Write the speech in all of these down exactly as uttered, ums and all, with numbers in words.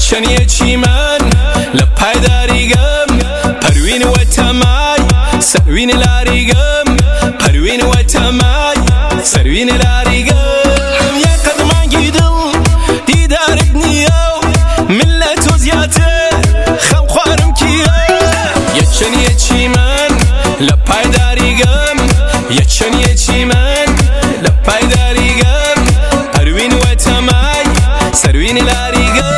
یەکچەن یەکی من لە پایداریگەم پەروین وەتەمای سەروین لاریگەم پەروین وەتەمای سەروین لاریگەم یە قەدمانگی دڵ دیدارت نییە و من لە تۆ زیاتر خەم خوارم کیە یەکچەن یەکی من لە پایداریگەم یەکچەن یەکی من لە پایداریگەم پەروین وەتەمای سەروین لاریگەم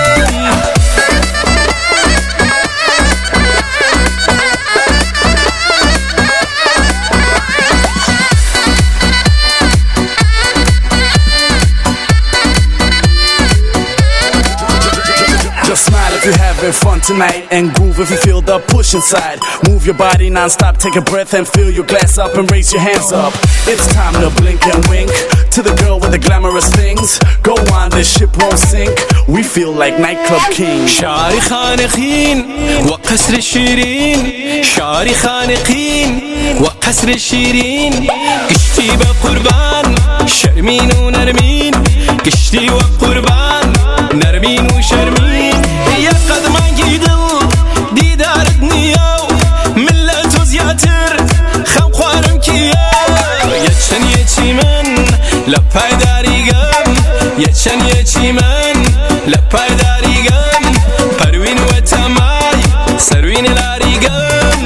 Just smile if you're having fun tonight, and groove if you feel the push inside. Move your body non-stop, take a breath and fill your glass up and raise your hands up. It's time to blink and wink to the girl with the glamorous things. Go on, this ship won't sink. We feel like nightclub kings. شعري خانقين وقصر الشيرين شعري خانقين وقصر الشيرين قشتي بقربان شرمين ونرمين قشتي وقربان نرمين وشرمين يا قدمانگی دڵ دیدارت نییە و من لە تۆ زیاتر خەم خوارم کیە یەکچەن یەکی من لە پایداریگەم یەکچەن یەکی من لە پایداریگەم پەروین وەتەمای سەروین لاریگەم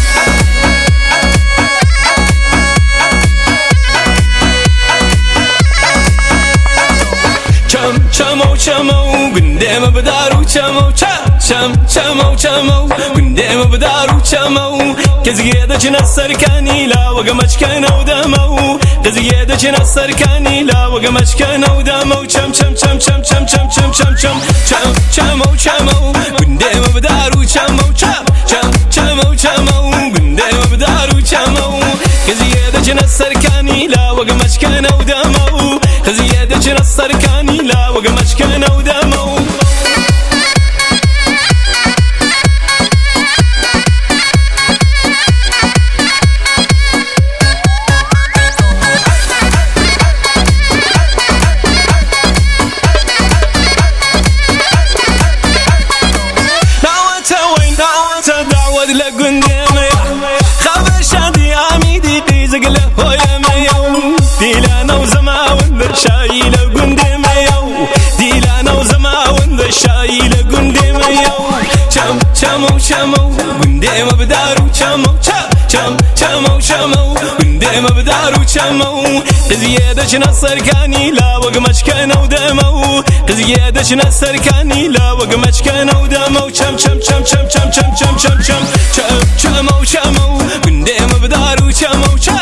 چەم چەمە و چەمە و گوندێمە بدار و چەمە و چەم چەم چەمە و چەمە و گوندێمە بدار و چەمە و کەزگێ دەچنە سەرکانی لاوەگە مەچکەنە و دەمە و کەزگێ دەچنە سەرکانی لاوەگە مەچکەنە و دەمە و چەم چەم چەم چەم چەم چەم چەم چەم چەم چەم چەمە و چەمە و گوندێمە بدار و چەمە و چەم چەم چەمە و چەمە و گوندێمە بدار و چەمە و کەزگێ دەچنە سەرکانی لاوەگە مەچکەنە و دەمە و کەزگێ دەچنە سەرکانی لاوەگە مەچکەنە و دەمە و دیلانە و زەماوەندە شایی لە گوندێمەیە و دیلانە و زەماوەندە شایی لە گوندێمەیە و چەم چەمە و چەمە و گوندێمە بدار و چەمە و چەم چەم چەمە و چەمە و گوندێمە بدار و چەمە و قزیێ دەچنە سەرکانی لاوەگە مەچکەنە و دەمە و قزیێ دەچنە سەرکانی لاوەگە مەچکەنە و دەمە و چەم چەم چەم چەم چەم چەم چەم چەم چەم چەم چەمە و چەمە و گوندێمە بدار و چەمە و چەم